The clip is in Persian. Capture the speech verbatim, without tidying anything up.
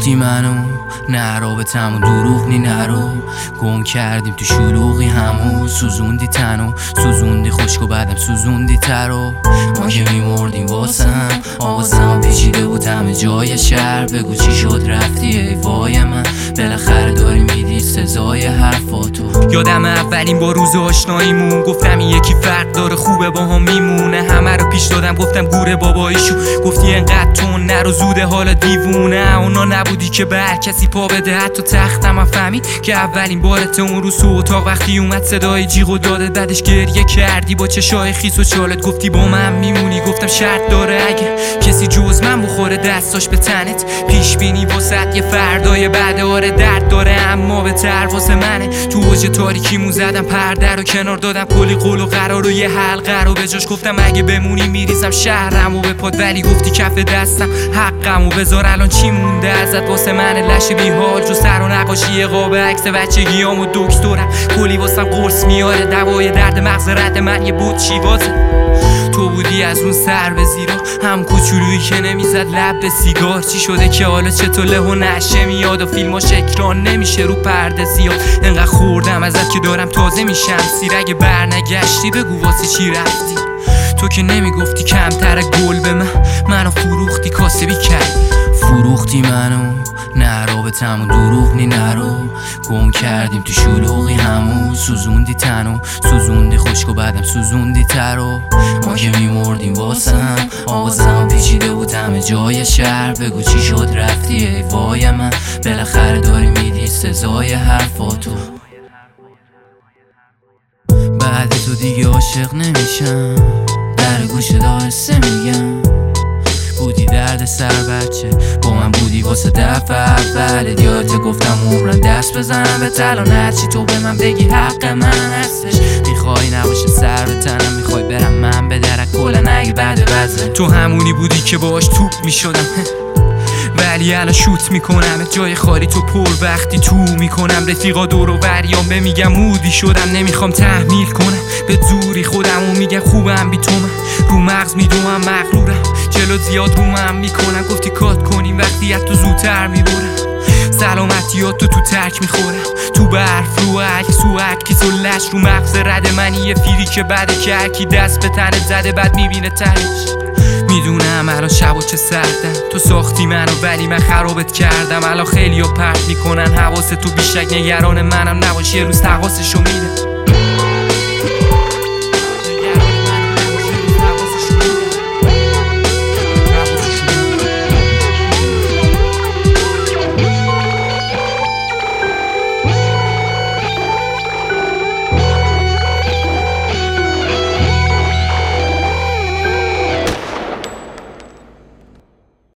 فروختی منو، نه رابطمون دروغ نی نرو، گم کردیم تو شلوغی همو، سوزوندی تنو، سوزوندی خشک و بعدم سوزوندی ترو. ما که میمردیم واسم، آوازم پیچیده بود همه جای شهر. بگو چی شد رفتی ای وای من، بالاخره داری میدی سزای حرفاتو. یادم اولین با روز آشناییمون، گفتم این یکی فرق داره خوبه با هم میمونه. همه رو پیش دادم گفتم گوره بابایشو، گفتی انقدر تون نرو زوده حالا دیوونه. اونا نبودی که به هر کسی پا بده، حتی تختم هم فهمید که اولین بارت اون رو تو اتاق وقتی اومد صدای جیغ و داده. بعدش گریه کردی با چشای خیس و چالت، گفتی با من میمونی. گفتم شرط داره اگه کسی جز من بخوره دستاش به تنت، پیش بینی واسط یه فردای بعد. آره درد داره اما به تر واسه منه. تو اوج تاریکیمون زدم پرده رو کنار، دادم کلی قول و قرار و یه حلقه رو به جاش. گفتم اگه بمونی میریزم شهرم و به پاد، ولی گفتی کف دستم حقم و بذار. الان چی مونده ازت واسه من لش بی حال، جو سر و نقاشی قاب عکس بچگیام و دکترم. کلی واسم قرص میاره دوای درد مغز رد من، یه بود شیوازه. تو بودی از اون سر به زیرا، هم کوچولویی که نمیزد لب به سیگار. چی شده که حالا چطور له و نشه میاد و فیلماش اکران نمیشه رو پرده زیاد. انقدر خوردم ازت که دارم تازه میشم سیر. اگه برنگشتی بگو واسه چی رفتی. تو که نمیگفتی کمتر گل به من، منو فروختی کاسبی کرد. فروختی منو، نه رابطمون دروغ نی نرو، گم کردیم تو شلوغی همو، سوزوندی تنو، سوزوندی خشک و بعدم سوزوندی ترو. ما که میمردیم واسم، آوازم پیچیده بود همه جای شهر. بگو چی شد رفتی ای وای من، بالاخره داری میدی سزای حرفاتو. بعد تو دیگه عاشق نمیشم، در گوشه دارسته میگم. بودی درد سر بچه، با من بودی واسه دفعه اولت. یادت گفتم عمرم دست بزنم به تلان، هرچی تو به من بگی حق من هستش. میخوای نباشه سر به تنم، میخوای برم من به درک کلن اگه بعد بزن. تو همونی بودی که باش توپ میشدم، ولی الان شوت میکنم جای خالی تو پر وقتی تو میکنم. رفیقا دور و بریام به میگم مودی شدم، نمیخوام تحمیل کنم به زوری خودم و میگم خوبم بی تو. من رو مغز میدوم مغرورم، جلو زیاد رو من میکنم. گفتی کات کنیم وقتی از تو زودتر میبرم. سلامتیات تو تو ترک میخورم، تو برف رو عکس و عکس و لش رو مغز رد منی. یه فیری که بده که هرکی دست به تنت زده بعد میبینه تهش. میدونم الان شب و چه سردم، تو ساختی منو ولی من خرابت کردم. الان خیلی ها پرت میکنن حواست تو، بیشک نگران منم نباش یه روز تقاسشو میدم.